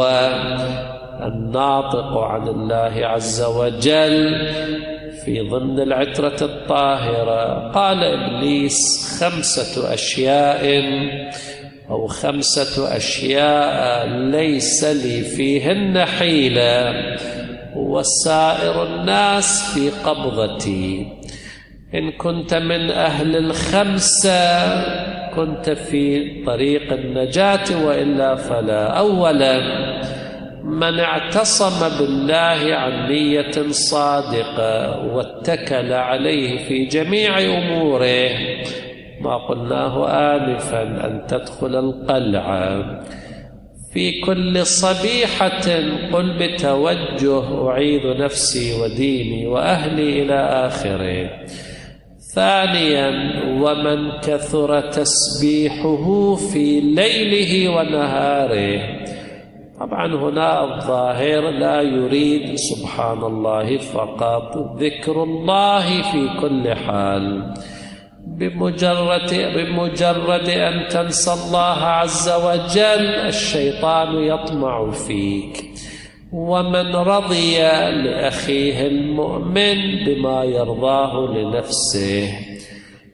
والناطق عن الله عز وجل في ضمن العترة الطاهرة. قال إبليس: خمسة أشياء أو خمسة أشياء ليس لي فيهن حيلة وسائر الناس في قبضتي. إن كنت من أهل الخمسة كنت في طريق النجاة، وإلا فلا. أولا، من اعتصم بالله عن نية صادقة واتكل عليه في جميع أموره، ما قلناه آنفا، أن تدخل القلعة في كل صبيحة قل بتوجه أعيذ نفسي وديني وأهلي إلى آخره. ثانيا، ومن كثر تسبيحه في ليله ونهاره. طبعا هنا الظاهر لا يريد سبحان الله فقط، ذكر الله في كل حال. بمجرد, بمجرد أن تنسى الله عز وجل الشيطان يطمع فيك. ومن رضي لأخيه المؤمن بما يرضاه لنفسه،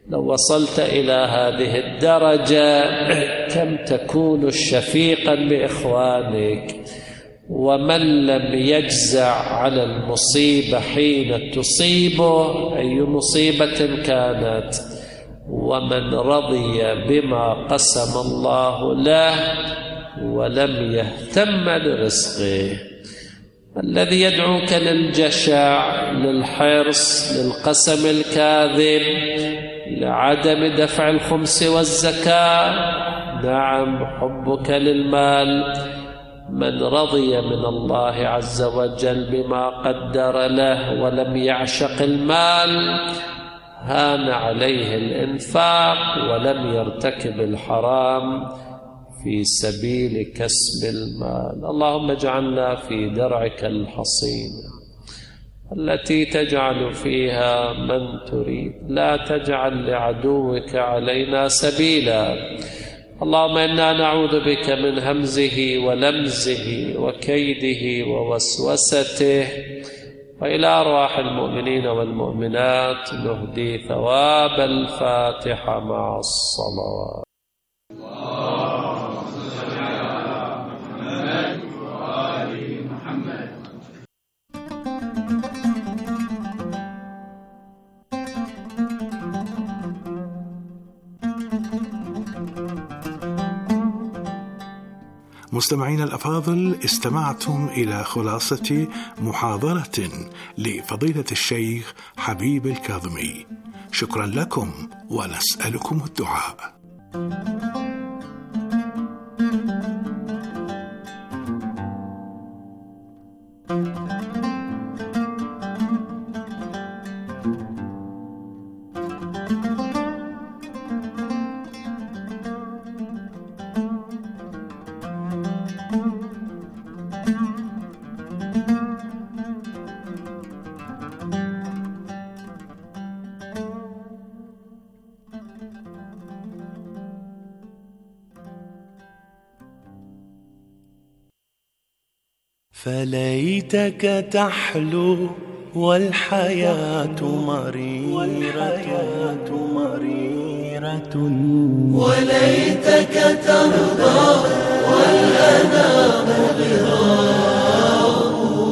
لو وصلت إلى هذه الدرجة كم تكون شفيقا بإخوانك. ومن لم يجزع على المصيبة حين تصيبه، أي مصيبة كانت، ومن رضي بما قسم الله له ولم يهتم لرزقه. الذي يدعوك للجشع، للحرص، للقسم الكاذب، لعدم دفع الخمس والزكاة، نعم حبك للمال. من رضي من الله عز وجل بما قدر له ولم يعشق المال هان عليه الإنفاق ولم يرتكب الحرام في سبيل كسب المال. اللهم اجعلنا في درعك الحصين التي تجعل فيها من تريد، لا تجعل لعدوك علينا سبيلا. اللهم إنا نعوذ بك من همزه ولمزه وكيده ووسوسته. وإلى أرواح المؤمنين والمؤمنات نهدي ثواب الفاتحة مع الصلوات. مستمعين الأفاضل، استمعتم إلى خلاصة محاضرة لفضيلة الشيخ حبيب الكاظمي. شكرا لكم ونسألكم الدعاء. فليتك تحلو والحياة مريرة مريرة وليتك ترضى والأنام غراب.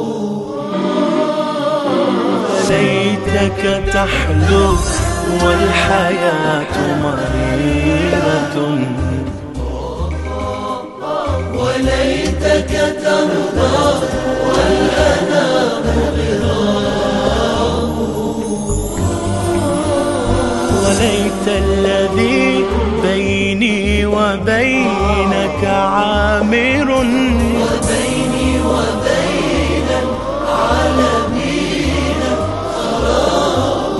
فليتك تحلو والحياة مريرة وليتك ترضى والأنام غراب. وليت الذي بيني وبينك عامر وبيني وبين العالمين خراب.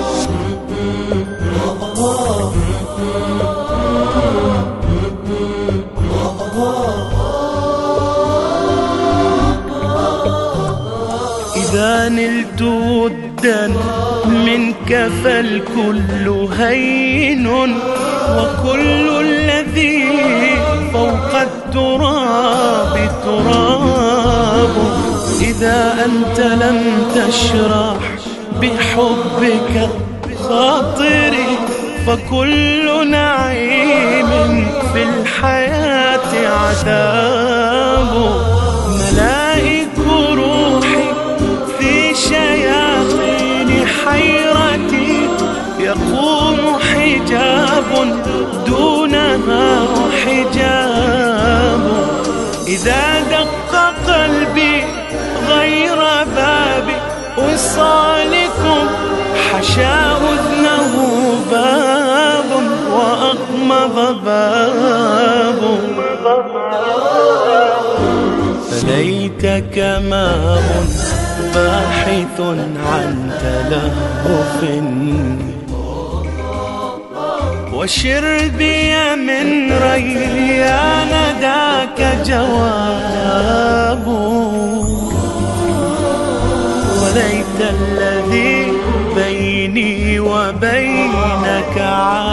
إذا نلت ودا منك فالكل هين وكل الذي فوق التراب تراب. إذا أنت لم تشرح بحبك خاطري فكل نعيم في الحياة عذاب. ملائك روحي في شياطين حيرتي يقوم حجاب دونها حجاب. إذا دق قلبي غير باب وصالكم حشا أذنه باب وأغمض باب. فليتك ماء باحث عن تلهف وشربي من ريان ذاك جواب. وليت الذي بيني وبينك